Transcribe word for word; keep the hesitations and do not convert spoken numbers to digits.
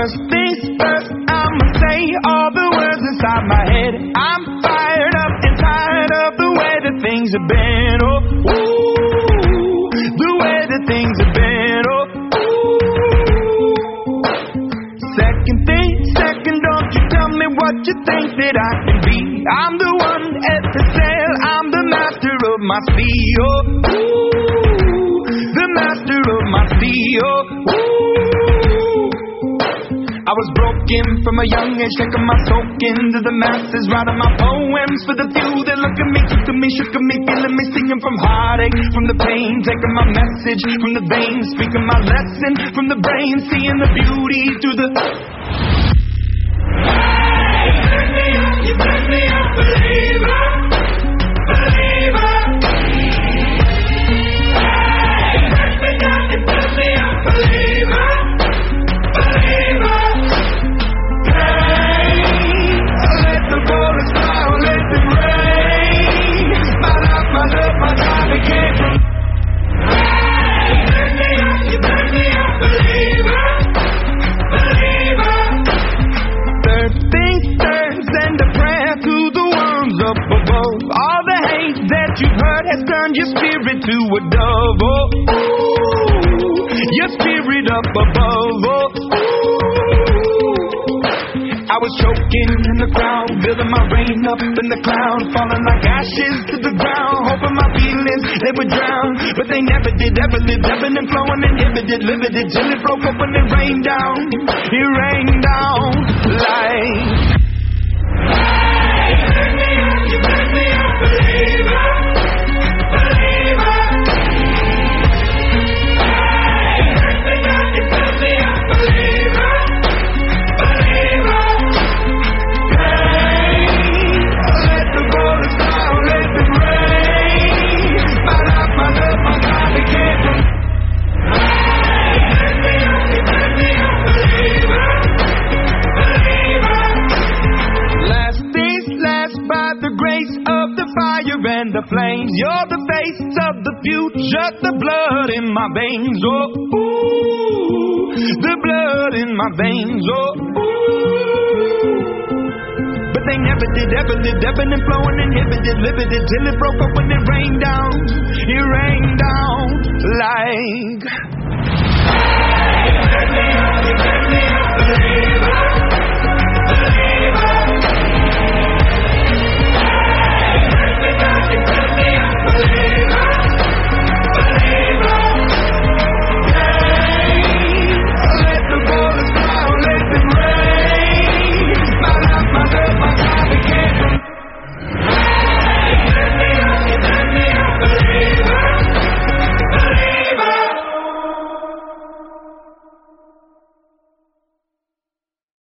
First things first, I'ma say all the words inside my head. I'm fired up and tired of the way that things have been. Oh, ooh, the way that things have been. Oh, ooh. Second thing, second, don't you tell me what you think that I can be. I'm the one at the sail, I'm the master of my sea. Oh, ooh, the master of my sea. Oh, ooh. I was broken from a young age, taking my soak into the masses, writing my poems for the few that look at me, took to me, shook at me, feeling me, singing from heartache, from the pain, taking my message from the veins, speaking my lesson from the brain, seeing the beauty through the... Hey, you turn me up, you turn me up, believer, believer. Hey, you turn me up, you turn me up, believer, believer. Has turned your spirit to a dove, oh, ooh, your spirit up above, oh, ooh. I was choking in the crowd, building my rain up in the cloud, falling like ashes to the ground, hoping my feelings, they would drown, but they never did, ever did, ebbing and flowing, inhibited, limited, till it broke up when it rained down, it rained down like... Hey, you turn me up, you turn me up, believer. And the flames, you're the face of the future, the blood in my veins, oh, ooh, the blood in my veins, oh, ooh. But they never did, ever lived, ebbing and flowing, inhibited, limited, till it broke up when it rained down, it rained down like... Hey, you turn me up, you turn me up,